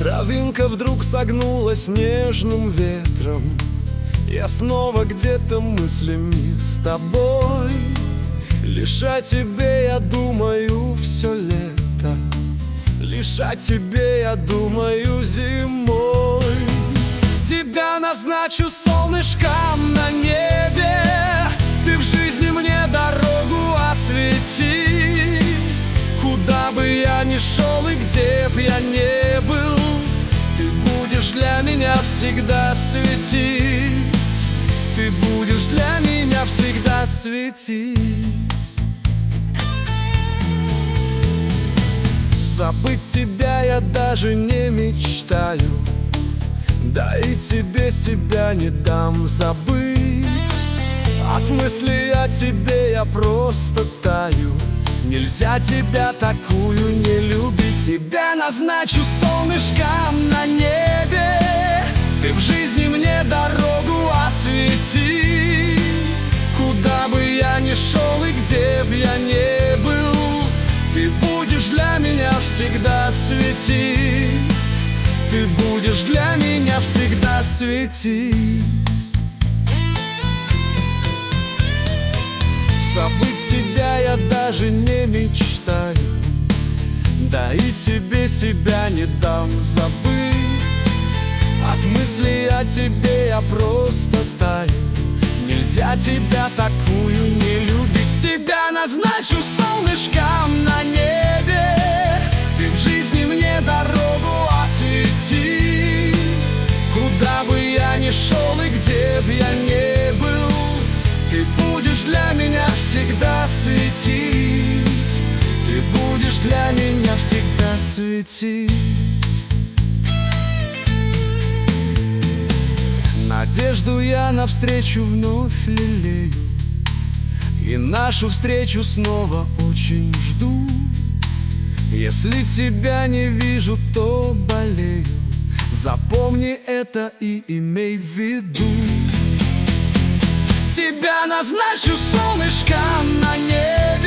Травинка вдруг согнулась нежным ветром. Я снова где-то мыслями с тобой. Лишь о тебе я думаю все лето, лишь о тебе я думаю зимой. Тебя назначу солнышком на небе, ты в жизни мне дорогу освети. Куда бы я ни шел и где б я не был, ты будешь для меня всегда светить. Ты будешь для меня всегда светить. Забыть тебя я даже не мечтаю, да и тебе себя не дам забыть. От мысли о тебе я просто таю. Нельзя тебя такую не любить. Тебя назначу солнышком на небе, ты в жизни мне дорогу освети. Куда бы я ни шел и где б я не был, ты будешь для меня всегда светить. Ты будешь для меня всегда светить. Забыть тебя я даже не мечтаю, да и тебе себя не дам забыть. От мыслей о тебе я просто таю. Нельзя тебя такую не любить. Тебя назначу солнышком на небе, ты в жизни мне дорогу освети. Куда бы я ни шел и где б я не был, ты будешь для меня всегда светить. Ты будешь для меня всегда светить. Надежду я навстречу вновь лелею, и нашу встречу снова очень жду. Если тебя не вижу, то болею. Запомни это и имей в виду. Тебя назначу солнышком на небе,